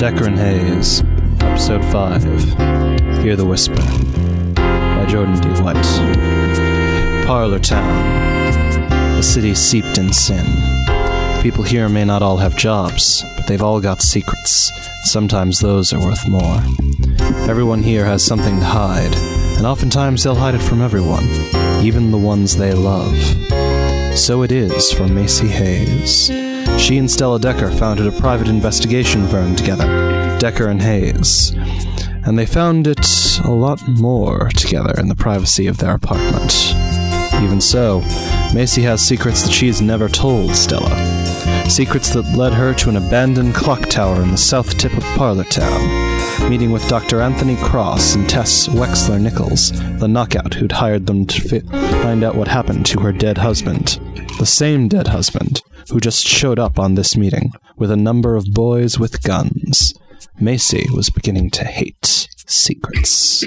Decker and Hayes, Episode 5, Hear the Whisper, by Jordan D. White. Parlor Town, a city steeped in sin. People here may not all have jobs, but they've all got secrets. Sometimes those are worth more. Everyone here has something to hide, and oftentimes they'll hide it from everyone, even the ones they love. So it is for Macy Hayes. She and Stella Decker founded a private investigation firm together, Decker and Hayes, and they found it a lot more together in the privacy of their apartment. Even so, Macy has secrets that she's never told Stella. Secrets that led her to an abandoned clock tower in the south tip of Parlor Town, meeting with Dr. Anthony Cross and Tess Wexler-Nichols, the knockout who'd hired them to find out what happened to her dead husband. The same dead husband who just showed up on this meeting with a number of boys with guns. Macy was beginning to hate secrets.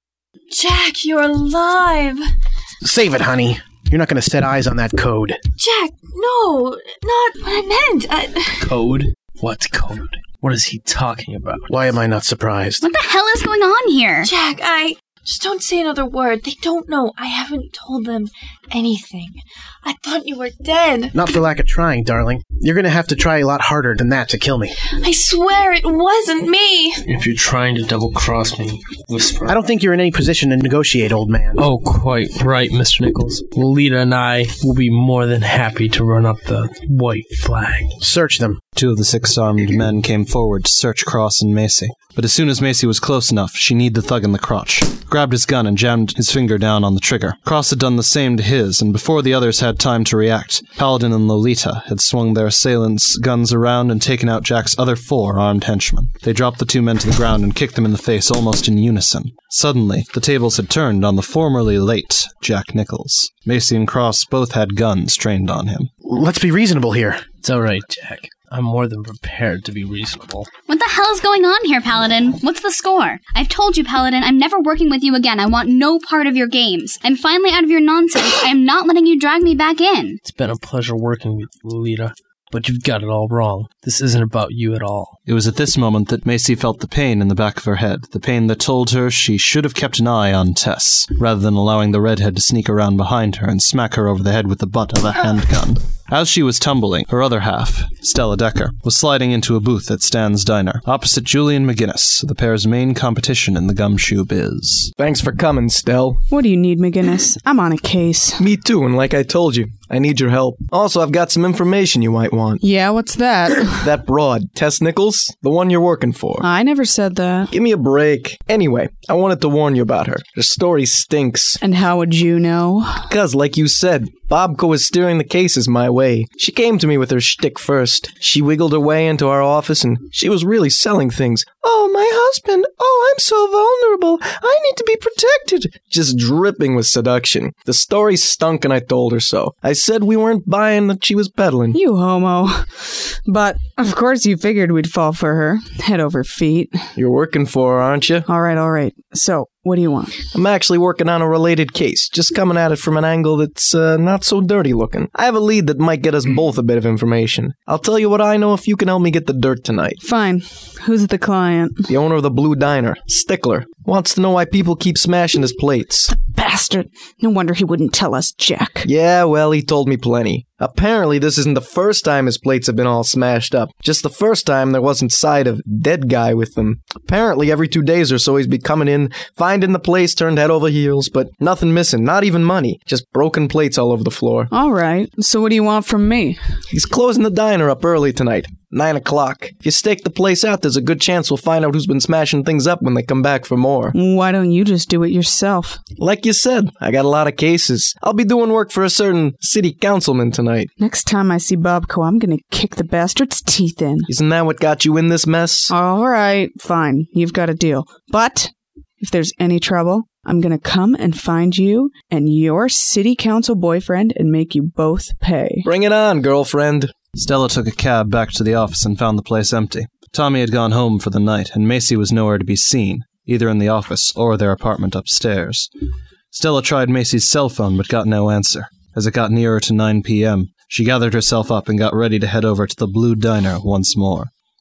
Jack, you're alive! Save it, honey. You're not going to set eyes on that code. Jack, no, not what I meant. Code? What code? What is he talking about? Why am I not surprised? What the hell is going on here? Jack, just don't say another word. They don't know. I haven't told them anything. I thought you were dead. Not for lack of trying, darling. You're going to have to try a lot harder than that to kill me. I swear it wasn't me. If you're trying to double-cross me, whisper. I don't think you're in any position to negotiate, old man. Oh, quite right, Mr. Nichols. Lolita and I will be more than happy to run up the white flag. Search them. 2 of the 6 armed men came forward to search Cross and Macy. But as soon as Macy was close enough, she kneed the thug in the crotch, grabbed his gun and jammed his finger down on the trigger. Cross had done the same to his, and before the others had time to react, Paladin and Lolita had swung their assailants' guns around and taken out Jack's other 4 armed henchmen. They dropped the 2 men to the ground and kicked them in the face almost in unison. Suddenly, the tables had turned on the formerly late Jack Nichols. Macy and Cross both had guns trained on him. Let's be reasonable here. It's all right, Jack. I'm more than prepared to be reasonable. What the hell is going on here, Paladin? What's the score? I've told you, Paladin, I'm never working with you again. I want no part of your games. I'm finally out of your nonsense. I am not letting you drag me back in. It's been a pleasure working with you, Lolita. But you've got it all wrong. This isn't about you at all. It was at this moment that Macy felt the pain in the back of her head, the pain that told her she should have kept an eye on Tess, rather than allowing the redhead to sneak around behind her and smack her over the head with the butt of a handgun. As she was tumbling, her other half, Stella Decker, was sliding into a booth at Stan's Diner, opposite Julian McGinnis, the pair's main competition in the gumshoe biz. Thanks for coming, Stell. What do you need, McGinnis? I'm on a case. Me too, and like I told you, I need your help. Also, I've got some information you might want. Yeah, what's that? That broad, Tess Nichols, the one you're working for. I never said that. Give me a break. Anyway, I wanted to warn you about her. Her story stinks. And how would you know? Because, like you said, Bobko is steering the cases my way. She came to me with her shtick first. She wiggled her way into our office and she was really selling things. Oh, my husband. Oh, I'm so vulnerable. I need to be protected. Just dripping with seduction. The story stunk and I told her so. I said we weren't buying that she was peddling. You homo. But, of course you figured we'd fall for her. Head over feet. You're working for her, aren't you? All right. So, what do you want? I'm actually working on a related case, just coming at it from an angle that's not so dirty looking. I have a lead that might get us both a bit of information. I'll tell you what I know if you can help me get the dirt tonight. Fine. Who's the client? The owner of the Blue Diner, Stickler. Wants to know why people keep smashing his plates. The bastard. No wonder he wouldn't tell us, Jack. Yeah, well, he told me plenty. Apparently, this isn't the first time his plates have been all smashed up. Just the first time there wasn't sight of dead guy with them. Apparently, every 2 days or so he's be coming in, finding the place turned head over heels, but nothing missing, not even money. Just broken plates all over the floor. All right. So what do you want from me? He's closing the diner up early tonight. 9 o'clock. If you stake the place out, there's a good chance we'll find out who's been smashing things up when they come back for more. Why don't you just do it yourself? Like you said, I got a lot of cases. I'll be doing work for a certain city councilman tonight. Next time I see Bobko, I'm gonna kick the bastard's teeth in. Isn't that what got you in this mess? All right, fine. You've got a deal. But if there's any trouble, I'm gonna come and find you and your city council boyfriend and make you both pay. Bring it on, girlfriend. Stella took a cab back to the office and found the place empty. Tommy had gone home for the night, and Macy was nowhere to be seen, either in the office or their apartment upstairs. Stella tried Macy's cell phone but got no answer. As it got nearer to 9 p.m., she gathered herself up and got ready to head over to the Blue Diner once more.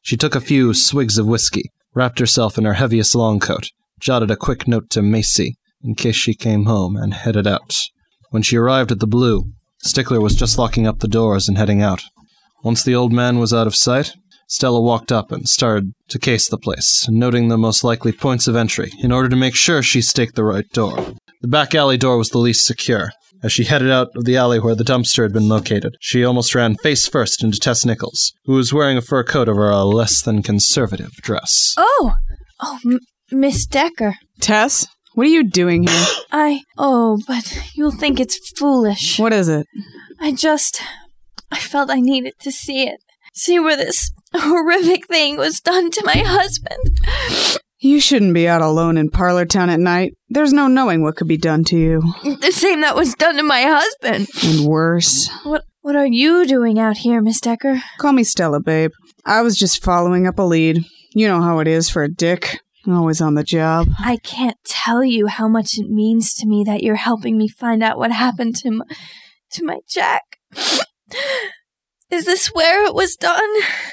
She took a few swigs of whiskey, wrapped herself in her heaviest long coat, jotted a quick note to Macy in case she came home, and headed out. When she arrived at the Blue, Stickler was just locking up the doors and heading out. Once the old man was out of sight, Stella walked up and started to case the place, noting the most likely points of entry in order to make sure she staked the right door. The back alley door was the least secure. As she headed out of the alley where the dumpster had been located, she almost ran face first into Tess Nichols, who was wearing a fur coat over a less than conservative dress. Oh, Miss Decker. Tess, what are you doing here? But you'll think it's foolish. What is it? I felt I needed to see it. See where this horrific thing was done to my husband. You shouldn't be out alone in Parlor Town at night. There's no knowing what could be done to you. The same that was done to my husband. And worse. What are you doing out here, Miss Decker? Call me Stella, babe. I was just following up a lead. You know how it is for a dick. Always on the job. I can't tell you how much it means to me that you're helping me find out what happened to my Jack. Is this where it was done?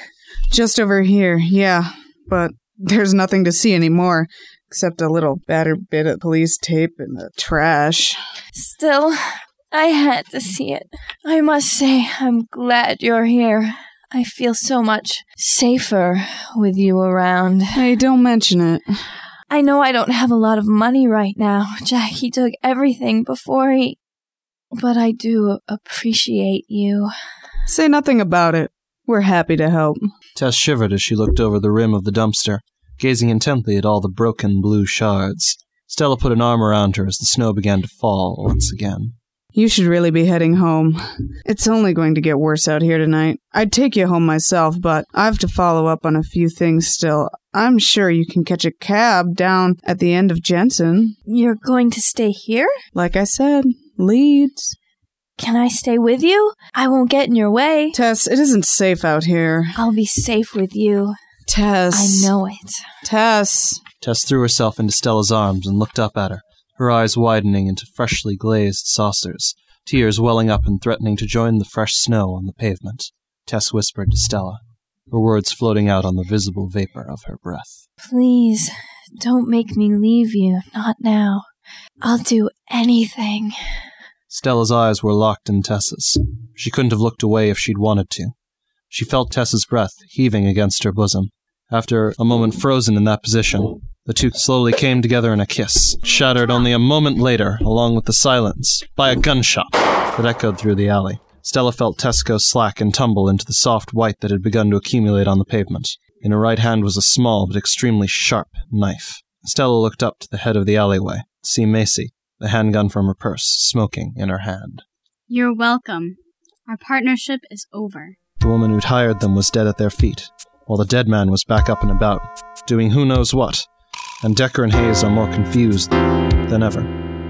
Just over here, yeah. But there's nothing to see anymore, except a little battered bit of police tape in the trash. Still, I had to see it. I must say, I'm glad you're here. I feel so much safer with you around. Hey, don't mention it. I know I don't have a lot of money right now. Jackie took everything before he... But I do appreciate you. Say nothing about it. We're happy to help. Tess shivered as she looked over the rim of the dumpster, gazing intently at all the broken blue shards. Stella put an arm around her as the snow began to fall once again. You should really be heading home. It's only going to get worse out here tonight. I'd take you home myself, but I have to follow up on a few things still. I'm sure you can catch a cab down at the end of Jensen. You're going to stay here? Like I said, Leeds. Can I stay with you? I won't get in your way. Tess, it isn't safe out here. I'll be safe with you. Tess. I know it. Tess. Tess threw herself into Stella's arms and looked up at her, her eyes widening into freshly glazed saucers, tears welling up and threatening to join the fresh snow on the pavement. Tess whispered to Stella, her words floating out on the visible vapor of her breath. Please, don't make me leave you. Not now. I'll do anything. Stella's eyes were locked in Tess's. She couldn't have looked away if she'd wanted to. She felt Tess's breath heaving against her bosom. After a moment frozen in that position, the two slowly came together in a kiss, shattered only a moment later, along with the silence, by a gunshot that echoed through the alley. Stella felt Tess go slack and tumble into the soft white that had begun to accumulate on the pavement. In her right hand was a small but extremely sharp knife. Stella looked up to the head of the alleyway to see Macy, the handgun from her purse, smoking in her hand. You're welcome. Our partnership is over. The woman who'd hired them was dead at their feet, while the dead man was back up and about, doing who knows what, and Decker and Hayes are more confused than ever.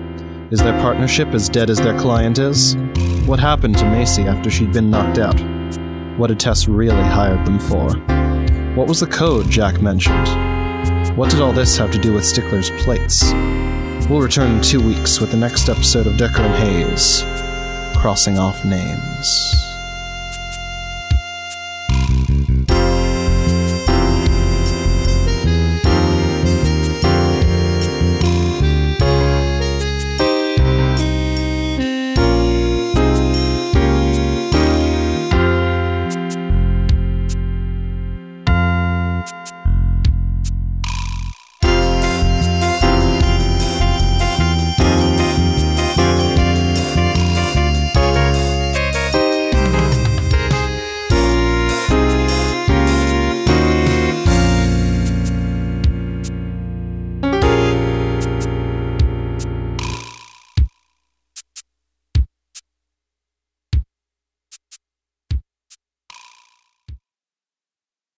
Is their partnership as dead as their client is? What happened to Macy after she'd been knocked out? What had Tess really hired them for? What was the code Jack mentioned? What did all this have to do with Stickler's plates? We'll return in 2 weeks with the next episode of Decker and Hayes, Crossing Off Names.